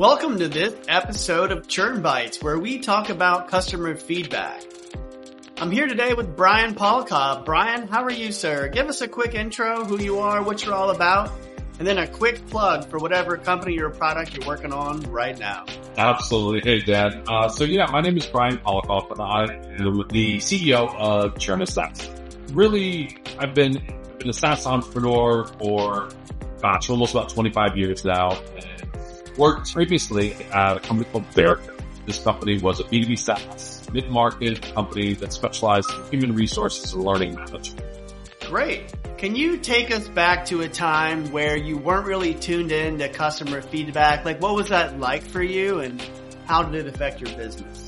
Welcome to this episode of Churn Bites, where we talk about customer feedback. I'm here today with Brian Polkoff. Brian, how are you, sir? Give us a quick intro, who you are, what you're all about, and then a quick plug for whatever company or product you're working on right now. Absolutely. Hey, Dan. My name is Brian Polkoff, and I am the CEO of Churn SaaS. Really, I've been a SaaS entrepreneur for, almost about 25 years now. Worked previously at a company called Verica. This company was a B2B SaaS mid-market company that specialized in human resources and learning management. Great. Can you take us back to a time where you weren't really tuned in to customer feedback? Like, what was that like for you, and how did it affect your business?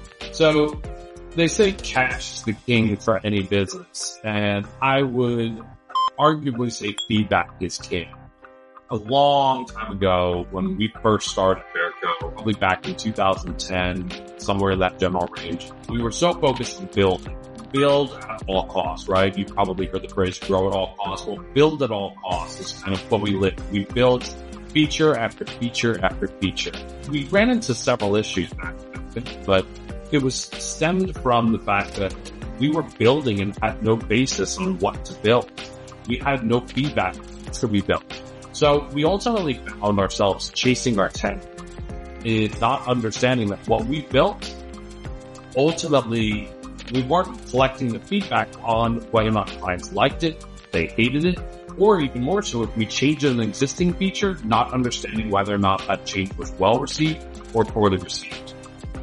So they say cash is the king for any business, and I would arguably say feedback is king. A long time ago, when we first started Verica, probably back in 2010, somewhere in that general range, we were so focused on build at all costs, right? You probably heard the phrase grow at all costs. Well, build at all costs is kind of what we live. We built feature after feature after feature. We ran into several issues back then, but it was stemmed from the fact that we were building and had no basis on what to build. We had no feedback to be built. So we ultimately found ourselves chasing our tail, not understanding that what we built, ultimately, we weren't collecting the feedback on whether or not clients liked it, they hated it, or even more so, if we changed an existing feature, not understanding whether or not that change was well received or poorly received.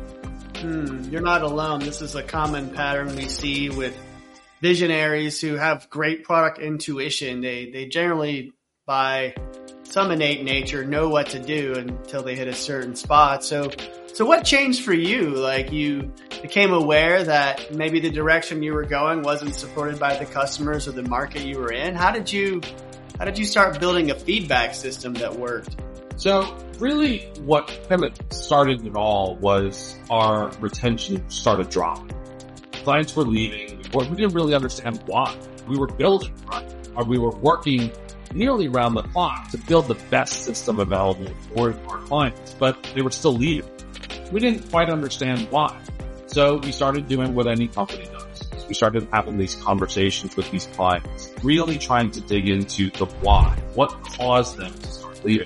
You're not alone. This is a common pattern we see with visionaries who have great product intuition. They generally, by some innate nature, know what to do until they hit a certain spot. So what changed for you? Like, you became aware that maybe the direction you were going wasn't supported by the customers or the market you were in. How did you start building a feedback system that worked? So really what kind of started it all was our retention started dropping. Clients were leaving. We didn't really understand why. We were building, right? Or we were working nearly around the clock to build the best system available for our clients, but they were still leaving. We didn't quite understand why. So we started doing what any company does. We started having these conversations with these clients, really trying to dig into the why. What caused them to start leaving?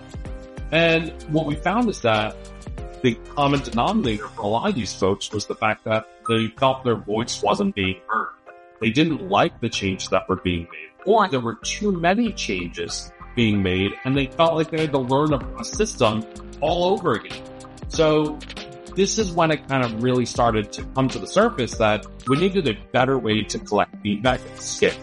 And what we found is that the common denominator for a lot of these folks was the fact that they felt their voice wasn't being heard. They didn't like the changes that were being made, or there were too many changes being made, and they felt like they had to learn a system all over again. So this is when it kind of really started to come to the surface that we needed a better way to collect feedback at scale.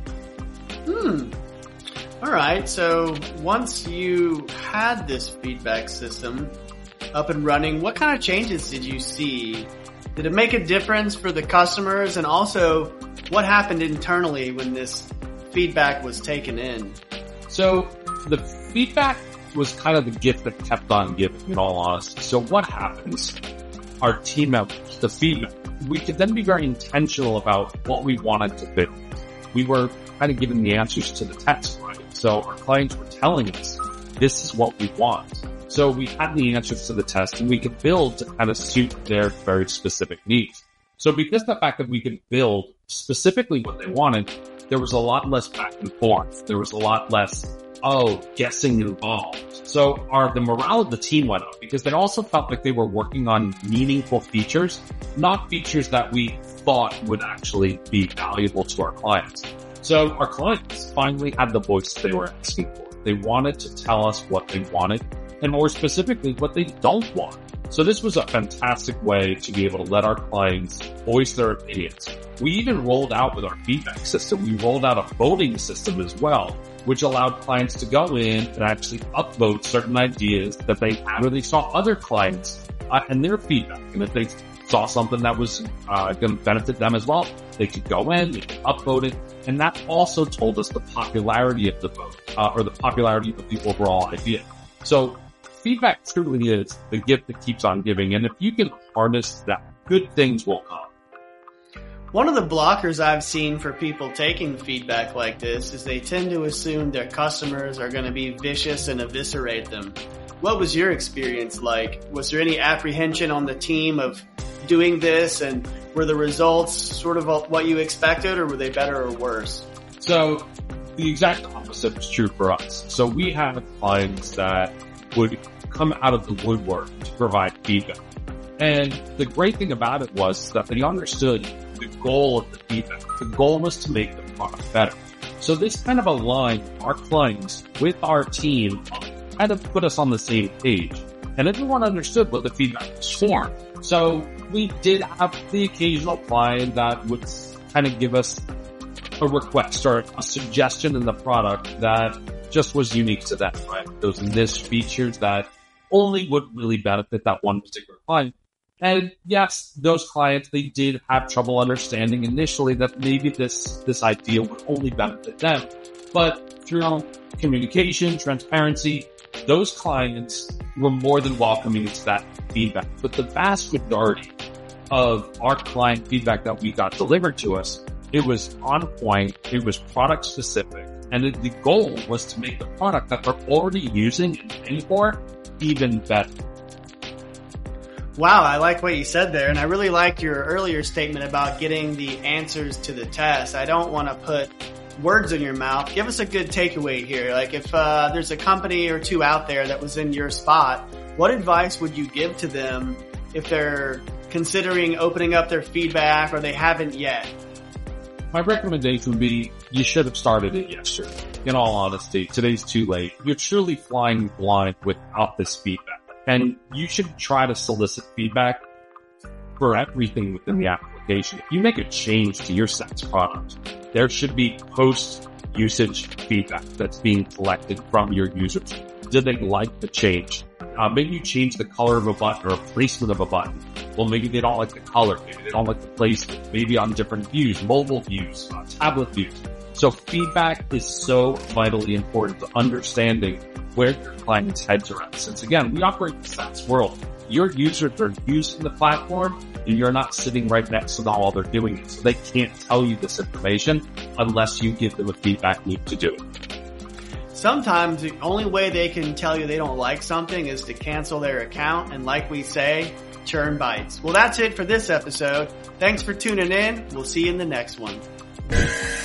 All right. So once you had this feedback system up and running, what kind of changes did you see? Did it make a difference for the customers? And also, what happened internally when this feedback was taken in? So the feedback was kind of the gift that kept on giving, in all honesty. So what happens? Our team members, the feedback, we could then be very intentional about what we wanted to build. We were kind of giving the answers to the test, right? So our clients were telling us, this is what we want. So we had the answers to the test, and we could build to kind of suit their very specific needs. So because of the fact that we could build specifically what they wanted, there was a lot less back and forth. There was a lot less, guessing involved. So the morale of the team went up because they also felt like they were working on meaningful features, not features that we thought would actually be valuable to our clients. So our clients finally had the voice they were asking for. They wanted to tell us what they wanted, and more specifically, what they don't want. So this was a fantastic way to be able to let our clients voice their opinions. We even rolled out with our feedback system, we rolled out a voting system as well, which allowed clients to go in and actually upvote certain ideas that they had, or they saw other clients and their feedback. And if they saw something that was going to benefit them as well, they could go in, they could upvote it. And that also told us the popularity of the vote, or the popularity of the overall idea. So feedback truly is the gift that keeps on giving. And if you can harness that, good things will come. One of the blockers I've seen for people taking feedback like this is they tend to assume their customers are going to be vicious and eviscerate them. What was your experience like? Was there any apprehension on the team of doing this, and were the results sort of what you expected, or were they better or worse? So the exact opposite was true for us. So we had clients that would come out of the woodwork to provide feedback. And the great thing about it was that they understood the goal of the feedback. The goal was to make the product better. So this kind of aligned our clients with our team, kind of put us on the same page. And everyone understood what the feedback was for. So we did have the occasional client that would kind of give us a request or a suggestion in the product that just was unique to them, right? Those niche features that only would really benefit that one particular client. And yes, those clients, they did have trouble understanding initially that maybe this idea would only benefit them. But through communication, transparency, those clients were more than welcoming to that feedback. But the vast majority of our client feedback that we got delivered to us, it was on point, it was product specific, and the goal was to make the product that they're already using and paying for even better. Wow, I like what you said there, and I really like your earlier statement about getting the answers to the test. I don't want to put words in your mouth. Give us a good takeaway here. Like if there's a company or two out there that was in your spot, what advice would you give to them if they're considering opening up their feedback or they haven't yet? My recommendation would be you should have started it yesterday. In all honesty, today's too late. You're truly flying blind without this feedback. And you should try to solicit feedback for everything within the application. If you make a change to your SaaS product, there should be post-usage feedback that's being collected from your users. Did they like the change? Maybe you change the color of a button or placement of a button. Well, maybe they don't like the color. Maybe they don't like the placement. Maybe on different views, mobile views, tablet views. So feedback is so vitally important to understanding where your clients' heads are at. Since again, we operate in the SaaS world. Your users are using the platform and you're not sitting right next to them while they're doing it. So they can't tell you this information unless you give them a feedback loop to do it. Sometimes the only way they can tell you they don't like something is to cancel their account. And like we say, churn bites. Well, that's it for this episode. Thanks for tuning in. We'll see you in the next one.